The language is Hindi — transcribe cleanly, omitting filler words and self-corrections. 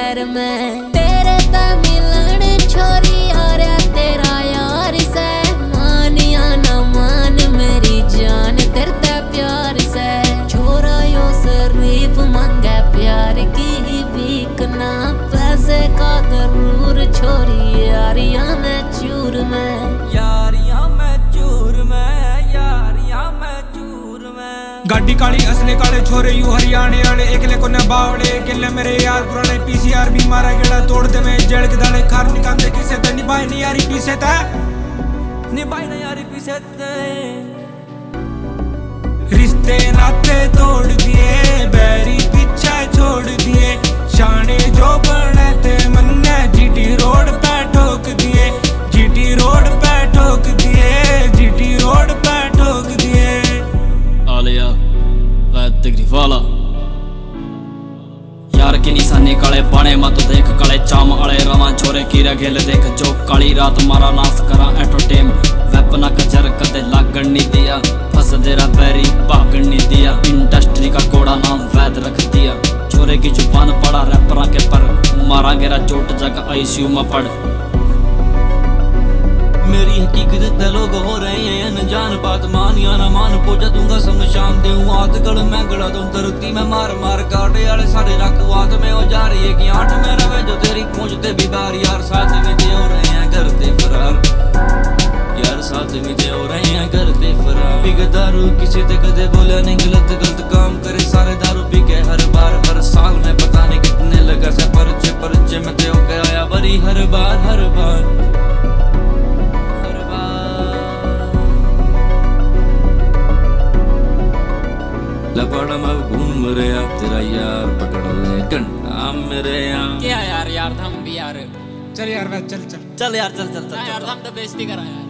शहर में। तेरे ते मिलन छोरी यार तेरा यार से, मानिया ना मान मेरी जान तेरे ते प्यार से। छोरा यो शरीफ मांगे प्यार की भीख ना, पैसे का गरूर छोरी यारियां में चूर में। यारियां में चूर में, यारियां में चूर में। गाड़ी काली असले काले छोरे यू हरियाणे वाले, एकले को न बावड़े गिले मेरे यार पुराने। पीसीआर भी मारा गेड़ा तोड़ दे में जेल के दाले, खार निकालते किसे ते निभाए नहीं यारी पीसे ते, निभाए नहीं यारी पीसे ते। रिश्ते नाते तोड़ दिए, बैरी पीछे छोड़ दिए। शाने जो बने थे मन्ने जीटी रोड पे ठोक दिए, जीटी रोड पे ठोक दिए, जीटी रोड पे ठोक दिए। आलिया वैद तकरीफ वाला यार के निशाने काले बाणे मत देख, काले चाम आले रवा छोरे कीरा घेल देख। जो काली रात मारा नाश करा एटो टेम, वेपना कजर कदे लागण नहीं दिया। फंस देरा बैरी भागण नहीं दिया, इंडस्ट्री का कोड़ा नाम वैद रख दिया। छोरे की जुबान पड़ा रैपरा के पर, मारा गेरा चोट जग आईसीयू में पड़। मेरी हकीकत लोग हो रहे हैं अनजान, बात मान या ना मान पहुंचा दूंगा शमशान दे। हाथ गड़ मैं गड़ा दूं धरती में मार मार, काटे वाले सारे रखवात में हो जा रही है कि आठ में रवे जो तेरी पहुंचते भी बार। यार साथ में दे हो रहे हैं घर ते फरार, यार साथ में दे हो रहे हैं घर ते फरार। बिग दारू किसी ते कदे बोला नहीं, गलत गलत काम करे सारे दारू पी के हर बार। हर साल में पता नहीं कितने लगा से परचे परचे में ते हो के आया बरी हर बार हर बार। लपड़ा में घूम रहा तेरा यार, पकड़ ले घंटा मेरे यहाँ। क्या यार, यार हम भी यार। चल यार चल चल चल यार चल चल चल, यार हम तो बेइज्जती करा यार।